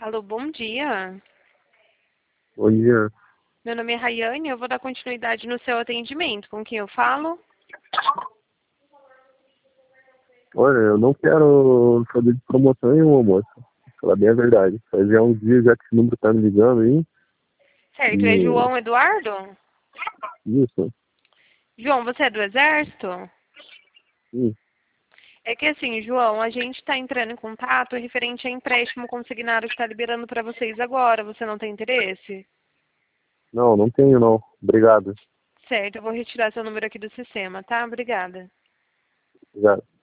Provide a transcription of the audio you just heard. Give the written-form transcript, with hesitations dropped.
Alô, bom dia. Bom dia. Meu nome é Rayane, eu vou dar continuidade no seu atendimento. Com quem eu falo? Olha, eu não quero fazer de promoção nenhuma, moça. Pra falar bem a verdade. Faz já uns dias já que esse número tá me ligando aí. Certo, é E João Eduardo? isso. João, você é do Exército? Sim. É que assim, João, a gente está entrando em contato referente a empréstimo consignado que está liberando para vocês agora. Você não tem interesse? Não, não tenho não. Obrigado. Certo, eu vou retirar seu número aqui do sistema, tá? Obrigada. Obrigado.